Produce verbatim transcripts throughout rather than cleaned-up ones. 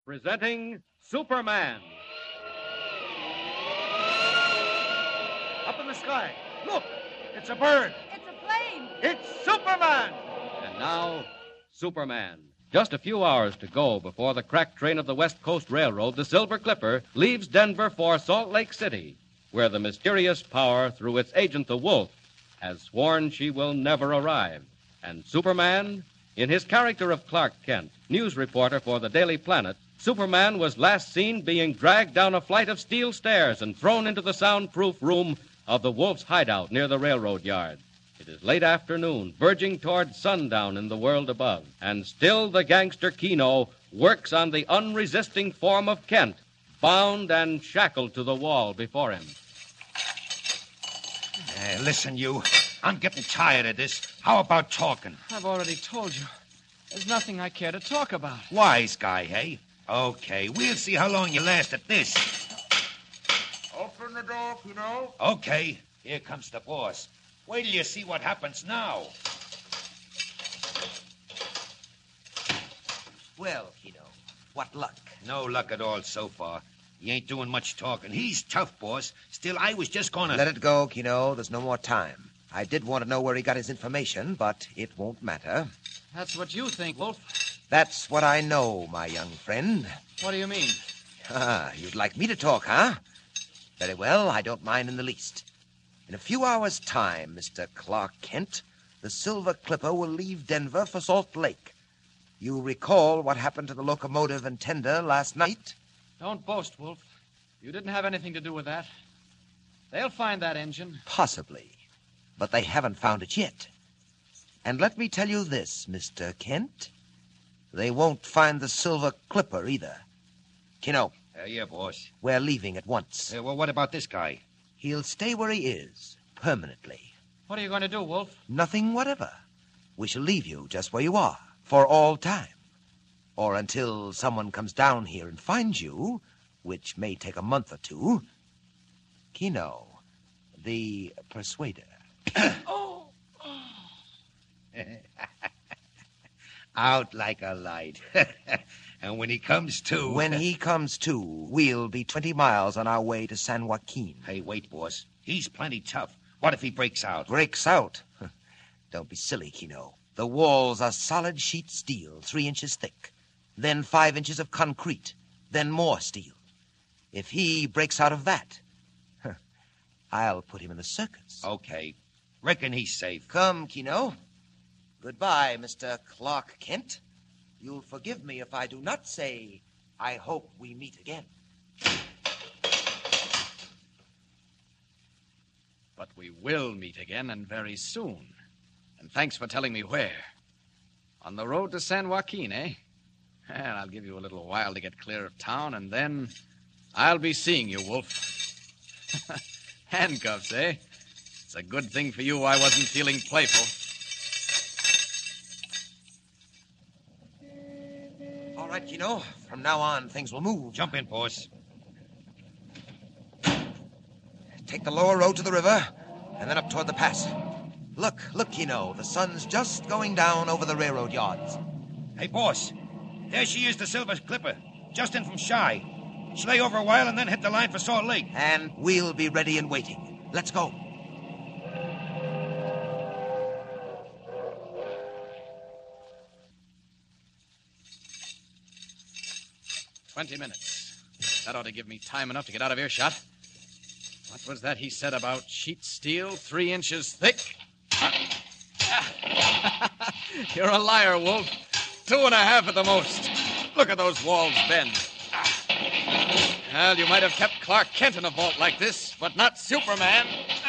Presenting Superman. Up in the sky. Look, it's a bird. It's a plane. It's Superman. And now, Superman. Just a few hours to go before the crack train of the West Coast Railroad, the Silver Clipper, leaves Denver for Salt Lake City, where the mysterious power, through its agent, the Wolf, has sworn she will never arrive. And Superman, in his character of Clark Kent, news reporter for the Daily Planet, Superman was last seen being dragged down a flight of steel stairs and thrown into the soundproof room of the Wolf's hideout near the railroad yard. It is late afternoon, verging toward sundown in the world above, and still the gangster Keno works on the unresisting form of Kent, bound and shackled to the wall before him. Uh, listen, you. I'm getting tired of this. How about talking? I've already told you. There's nothing I care to talk about. Wise guy, hey? Okay, we'll see how long you last at this. Open the door, Keno. Okay, here comes the boss. Wait till you see what happens now. Well, Keno, what luck? No luck at all so far. He ain't doing much talking. He's tough, boss. Still, I was just gonna... Let it go, Keno. There's no more time. I did want to know where he got his information, but it won't matter. That's what you think, Wolf. That's what I know, my young friend. What do you mean? Ah, you'd like me to talk, huh? Very well, I don't mind in the least. In a few hours' time, Mister Clark Kent, the Silver Clipper will leave Denver for Salt Lake. You recall what happened to the locomotive and tender last night? Don't boast, Wolf. You didn't have anything to do with that. They'll find that engine. Possibly. But they haven't found it yet. And let me tell you this, Mister Kent. They won't find the Silver Clipper either. Keno. Uh, yeah, boss. We're leaving at once. Uh, well, what about this guy? He'll stay where he is, permanently. What are you going to do, Wolf? Nothing whatever. We shall leave you just where you are, for all time. Or until someone comes down here and finds you, which may take a month or two. Keno, the persuader. Oh! Out like a light. And when he comes to... When he comes to, we'll be twenty miles on our way to San Joaquin. Hey, wait, boss. He's plenty tough. What if he breaks out? Breaks out? Don't be silly, Keno. The walls are solid sheet steel, three inches thick. Then five inches of concrete. Then more steel. If he breaks out of that, I'll put him in the circus. Okay. Reckon he's safe. Come, Keno. Goodbye, Mister Clark Kent. You'll forgive me if I do not say, I hope we meet again. But we will meet again, and very soon. And thanks for telling me where. On the road to San Joaquin, eh? Well, I'll give you a little while to get clear of town, and then I'll be seeing you, Wolf. Handcuffs, eh? It's a good thing for you I wasn't feeling playful. All right, Keno. From now on, things will move. Jump in, boss. Take the lower road to the river, and then up toward the pass. Look, look, Keno. The sun's just going down over the railroad yards. Hey, boss. There she is, the Silver Clipper. Just in from Shy. She'll lay over a while and then hit the line for Salt Lake. And we'll be ready and waiting. Let's go. Twenty minutes. That ought to give me time enough to get out of earshot. What was that he said about sheet steel, three inches thick? You're a liar, Wolf. Two and a half at the most. Look at those walls bend. Well, you might have kept Clark Kent in a vault like this, but not Superman.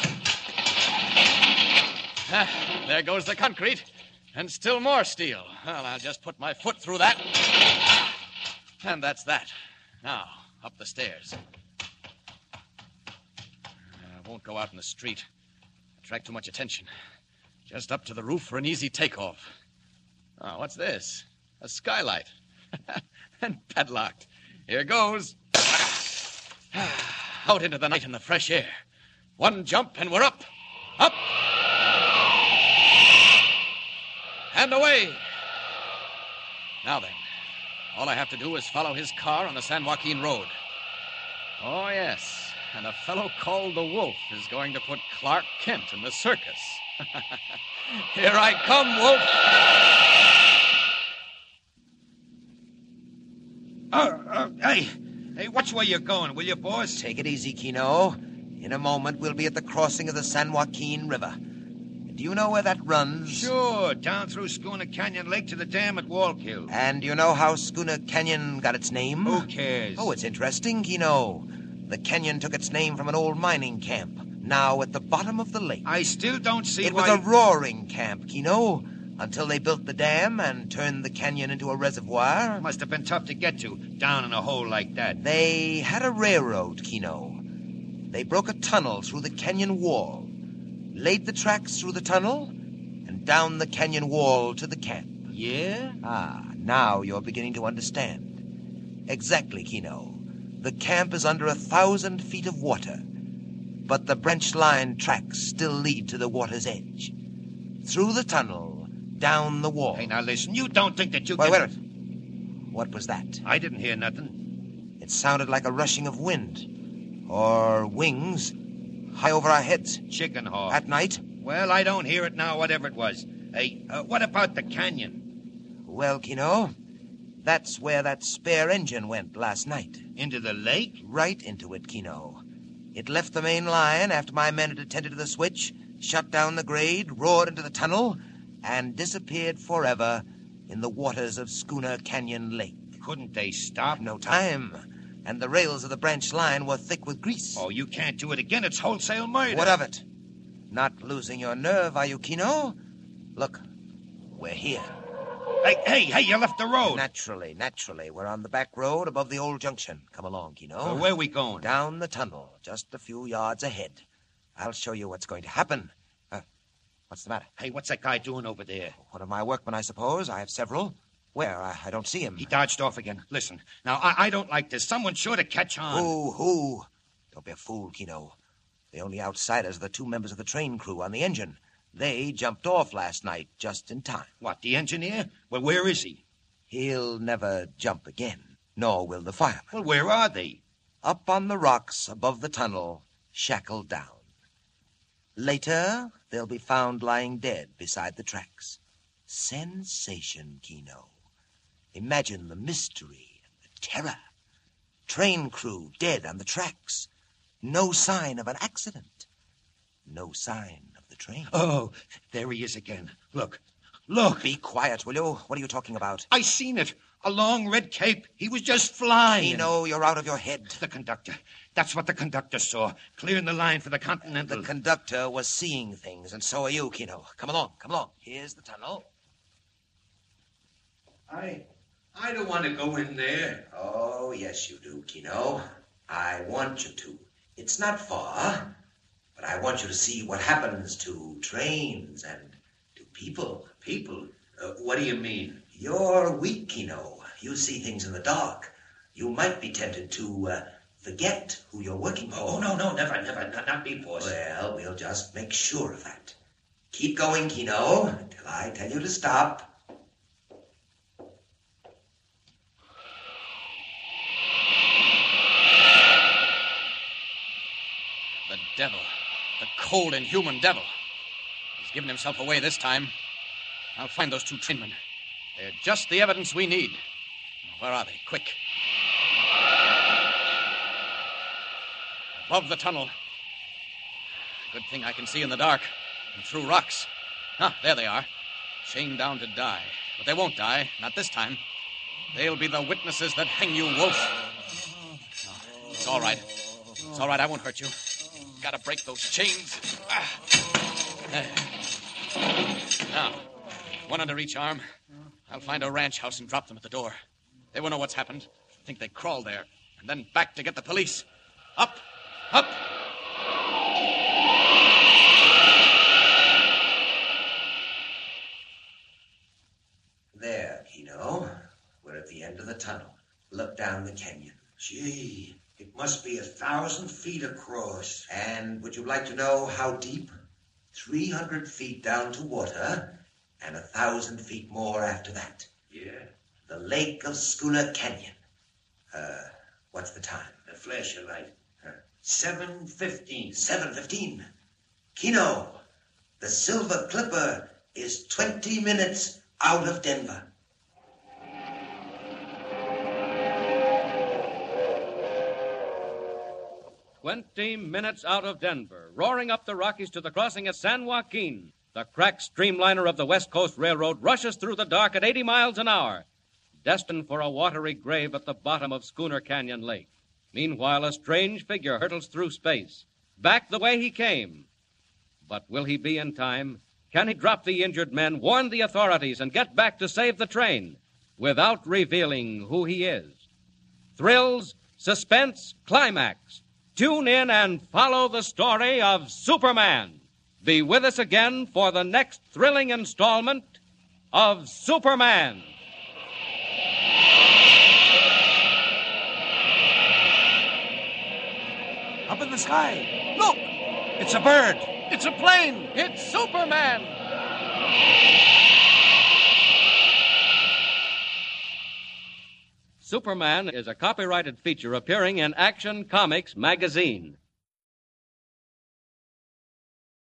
Ah, there goes the concrete. And still more steel. Well, I'll just put my foot through that. And that's that. Now, up the stairs. I won't go out in the street. Attract too much attention. Just up to the roof for an easy takeoff. Oh, what's this? A skylight. And padlocked. Here goes. Out into the night in the fresh air. One jump and we're up. Up. And away. Now then, All I have to do is follow his car on the San Joaquin Road. Oh, yes. And a fellow called the Wolf is going to put Clark Kent in the circus. Here I come, Wolf. Oh, oh, hey, hey, watch where you're going, will you, boss? Take it easy, Kino. In a moment, we'll be at the crossing of the San Joaquin River. Do you know where that runs? Sure, down through Schooner Canyon Lake to the dam at Wallkill. And do you know how Schooner Canyon got its name? Who cares? Oh, it's interesting, Kino. The canyon took its name from an old mining camp, now at the bottom of the lake. I still don't see It why... was a roaring camp, Kino, until they built the dam and turned the canyon into a reservoir. Must have been tough to get to, down in a hole like that. They had a railroad, Kino. They broke a tunnel through the canyon wall, laid the tracks through the tunnel, and down the canyon wall to the camp. Yeah? Ah, now you're beginning to understand. Exactly, Kino. The camp is under a thousand feet of water, but the branch line tracks still lead to the water's edge. Through the tunnel, down the wall. Hey, now listen, you don't think that you Wait, can... wait a minute. What was that? I didn't hear nothing. It sounded like a rushing of wind. Or wings. High over our heads. Chicken hawk. At night? Well, I don't hear it now, whatever it was. Hey, uh, what about the canyon? Well, Kino, that's where that spare engine went last night. Into the lake? Right into it, Kino. It left the main line after my men had attended to the switch, shut down the grade, roared into the tunnel, and disappeared forever in the waters of Schooner Canyon Lake. Couldn't they stop? No time. And the rails of the branch line were thick with grease. Oh, you can't do it again. It's wholesale murder. What of it? Not losing your nerve, are you, Kino? Look, we're here. Hey, hey, hey, you left the road. Naturally, naturally. We're on the back road above the old junction. Come along, Kino. Uh, where are we going? Down the tunnel, just a few yards ahead. I'll show you what's going to happen. Uh, what's the matter? Hey, what's that guy doing over there? One of my workmen, I suppose. I have several. Where? I, I don't see him. He dodged off again. Listen, now, I, I don't like this. Someone's sure to catch on. Who, who? Don't be a fool, Kino. The only outsiders are the two members of the train crew on the engine. They jumped off last night just in time. What, the engineer? Well, where is he? He'll never jump again, nor will the fireman. Well, where are they? Up on the rocks above the tunnel, shackled down. Later, they'll be found lying dead beside the tracks. Sensation, Kino. Imagine the mystery and the terror. Train crew dead on the tracks. No sign of an accident. No sign of the train. Oh, there he is again. Look, look. Be quiet, will you? What are you talking about? I seen it. A long red cape. He was just flying. Kino, you're out of your head. The conductor. That's what the conductor saw. Clearing the line for the Continental. The conductor was seeing things, and so are you, Kino. Come along, come along. Here's the tunnel. I... I don't want to go in there. Oh, yes, you do, Kino. I want you to. It's not far, but I want you to see what happens to trains and to people. People? Uh, what do you mean? You're weak, Kino. You see things in the dark. You might be tempted to uh, forget who you're working for. Oh, no, no, never, never. Not, not me, boss. Well, we'll just make sure of that. Keep going, Kino, until I tell you to stop. The devil. The cold, inhuman devil. He's given himself away this time. I'll find those two trainmen. They're just the evidence we need. Where are they? Quick. Above the tunnel. Good thing I can see in the dark and through rocks. Ah, there they are. Chained down to die. But they won't die. Not this time. They'll be the witnesses that hang you, Wolf. No, it's all right. It's all right. I won't hurt you. Gotta break those chains. Ah. There. Now, one under each arm. I'll find a ranch house and drop them at the door. They won't know what's happened. Think they crawled there. And then back to get the police. Up! Up! There, Kino. We're at the end of the tunnel. Look down the canyon. Gee, it must be a thousand feet across. And would you like to know how deep? Three hundred feet down to water, and a thousand feet more after that. Yeah. the lake of Schooner Canyon. Uh, what's the time? The flash of light. seven fifteen. seven fifteen. Kino, the Silver Clipper is twenty minutes out of Denver. Twenty minutes out of Denver, roaring up the Rockies to the crossing at San Joaquin. The cracked streamliner of the West Coast Railroad rushes through the dark at eighty miles an hour, destined for a watery grave at the bottom of Schooner Canyon Lake. Meanwhile, a strange figure hurtles through space, back the way he came. But will he be in time? Can he drop the injured men, warn the authorities, and get back to save the train without revealing who he is? Thrills, suspense, climax. Tune in and follow the story of Superman. Be with us again for the next thrilling installment of Superman. Up in the sky. Look! It's a bird. It's a plane. It's Superman. Superman is a copyrighted feature appearing in Action Comics magazine.